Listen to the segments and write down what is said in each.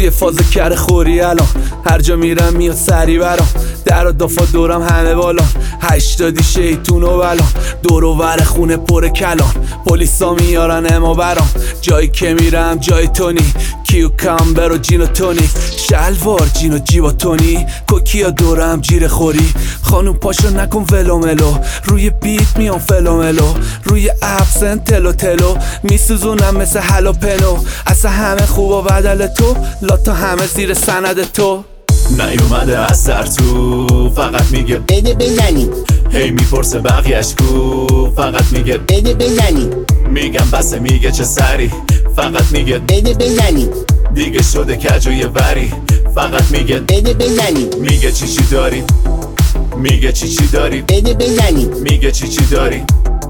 توی فاز کره خوری الان، هر جا میرم میاد سری برام، در و دافا دورم همه بالان، 80 شیطون و بلان، دور و ور خونه پر کلان، پلیسا میارن اما برام، جایی که میرم جای تونی، کیوکامبر و جین و تونیک، شلوار جین و جیبا تونی، کوکیا دورم جیره خوری، خانوم پاشو نکن ولوملو، روی بیت میام فلوملو، روی ابسن تلو تلو میسوزونم مثل هلاپنو، اصلا همه خوب و بدل تو، لاتا همه زیر سند تو. نیومده از سر تو، فقط میگه بده بزنی، هی میپرسه بقیهش کو، فقط میگه بده بزنی، میگم بسه، میگه چه سری، فقط میگه بده بزنی، دیگه شده کج و یه وری، فقط میگه بده بزنی، میگه چی داری، میگه چی داری، بده بزنی، میگه چی داری،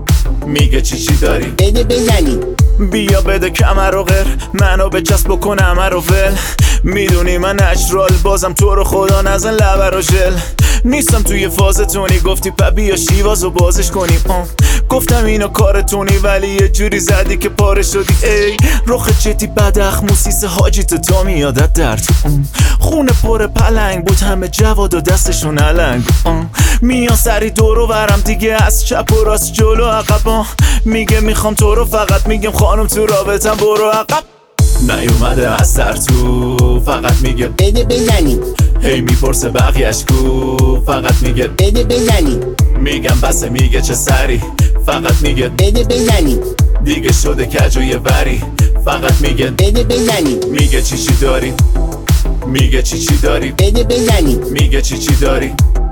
میگه چی داری، بده بزنی، بیا بده کمر و غیر، منو به چسب بکن همه رو ول، میدونی من نچرال، بازم تو رو خدا نزن لبر و ژل، نیستم توی فاز تونی، گفتی پا بیا شیوازو بازش کنیم، گفتم اینو کارتونی، ولی یه جوری زدی که پاره شدی، ای رخ چتی بدخ موسیس حاجی تا میادت در تو، خونه پر پلنگ بود، همه جواد و دستشون علنگ، میان سری دور و برم دیگه، از چپ و راست جلو عقب، میگه میخوام تو رو، فقط میگم خانم تو رابطم برو عقب. نیومده از سر تو، فقط میگه بده بزنی، هی میپرسه بقیهش کو، فقط میگه بده بزنی، میگم بسه، میگه چه سری، فقط میگه بده بزنی، دیگه شده کج و یه وری، فقط میگه بده بزنی، میگه چی داری، میگه چی داری، بده بزنی، میگه چی داری،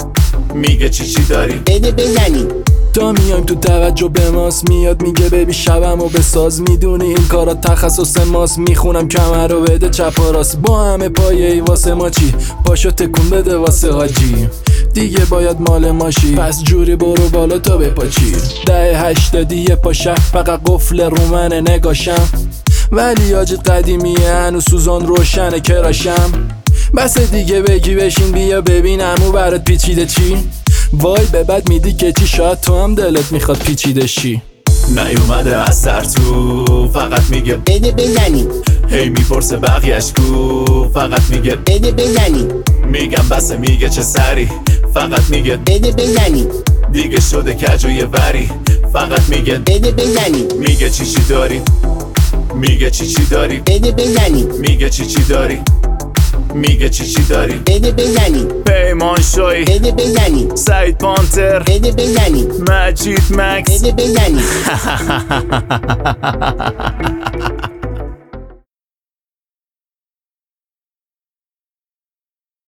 میگه چی داری، بده بزنی. تا میایم تو توجه به ماست، میاد میگه ببی شبم و بساز، میدونی این کارا تخصص ماست، میخونم کمر رو بده چپ و راست، با همه پایه ای واسه ما چی، پاشو تکون بده واسه حاجی، دیگه باید مال ماشی، پس جوری برو بالا تا بپاچی، 10-80 یه پاشه فقط قفل رو منه نگاشم، ولی آج قدیمیه هنو سوزان روشنه کراشم، بس دیگه بگی بشین بیا ببینم او برات پیچیده چی، وای به بد میدی که چی، شاید تو هم دلت میخواد پیچیده شی. نیومده از سر تو، فقط میگه بده بزنی، هی میپرسه بقیهش کو، فقط میگه بده بزنی، میگم بسه، میگه چه سری، فقط میگه بده بزنی، دیگه شده کج و یه وری، فقط میگه بده بزنی، میگه چی داری، میگه چی داری، بده بزنی، میگه چی داری، میگه چی داری، بده بزنی، پیمان شایی، بده بزنی، سعید پانتر، بده بزنی، مجید مکس بده بزنی.